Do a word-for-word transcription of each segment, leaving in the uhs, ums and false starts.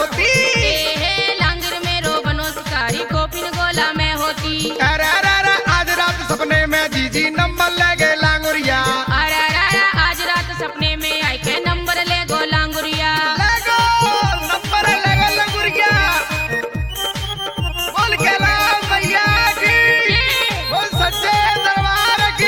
होती। ए हे लांगुर में रो बनो शिकारी गोपिन गोला में होती। अरे अरे अरे आज रात सपने में जीजी नंबर ले गए लांगुरिया। अरे अरे अरे आज रात सपने में आई के नंबर ले गो लांगुरिया। ले गो नंबर ले गए लांगुरिया। बोल के लाल भैया की, बोल सच्चे दरबार की।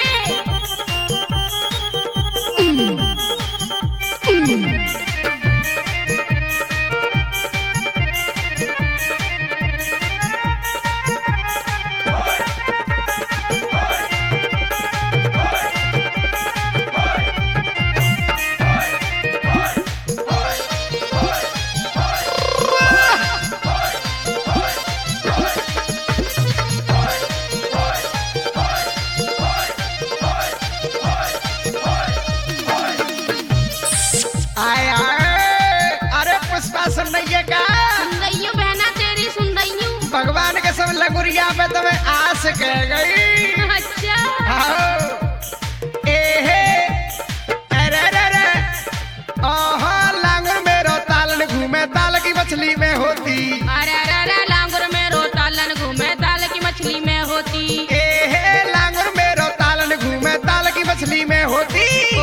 आए आए अरे पुष्पा सुन रही है का? सुन रही हूँ बहना तेरी सुन रही हूँ। भगवान के सब लंगुरिया पे तुम्हें आस कह गई। अच्छा आओ। ए हे अरे अरे अरे ओहो लांगुर में रो तालन घूमे ताल की मछली में होती। अरे अरे अरे लांगुर में रो तालन घूमे ताल की मछली में होती। ए हे लांगुर में रो तालन घूमे ताल की मछली में होती।